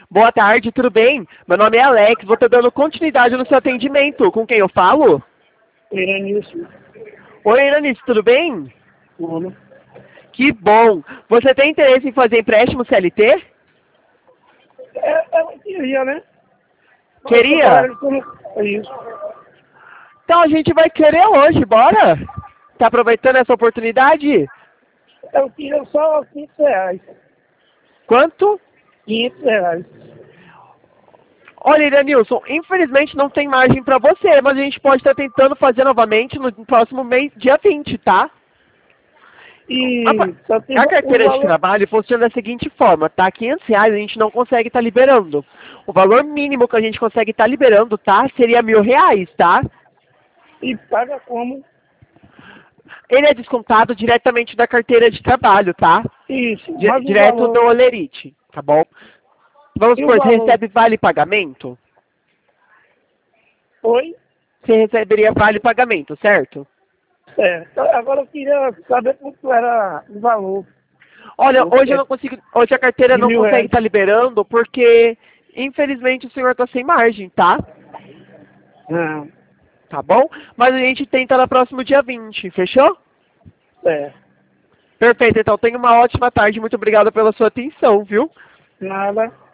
Boa tarde, tudo bem? Meu nome é Alex, vou estar dando continuidade no seu atendimento. Com quem eu falo? Iranilson. Oi, Iranice, tudo bem? Tudo. Que bom! Você tem interesse em fazer empréstimo CLT? Ela queria, né? Mas Queria? agora como é isso? Então a gente vai querer hoje, bora? Tá aproveitando essa oportunidade? Eu queria só R$ 500. Quanto? R$ 500. Olha, Iranilson, infelizmente não tem margem para você, mas a gente pode estar tentando fazer novamente no próximo mês, dia 20, tá? E só tem A o carteira de valor. trabalho funciona da seguinte forma, tá? R$ 500 a gente não consegue estar liberando. O valor mínimo que a gente consegue estar liberando, tá? Seria R$ 1.000, tá? E paga como? Ele é descontado diretamente da carteira de trabalho, tá? Isso, mas o Direto do valor. Olerite, tá bom? Vamos E o supor, você valor? recebe vale pagamento? Foi? Você receberia vale pagamento, certo? Agora eu queria saber quanto era o valor. Olha, hoje eu não consigo, hoje a carteira De não R$ 1.000. consegue estar liberando porque, infelizmente, o senhor está sem margem, tá? Não. Tá bom? Mas a gente tenta no próximo dia 20, fechou? Certo. Perfeito, então tenha uma ótima tarde, muito obrigado pela sua atenção, viu? Nada.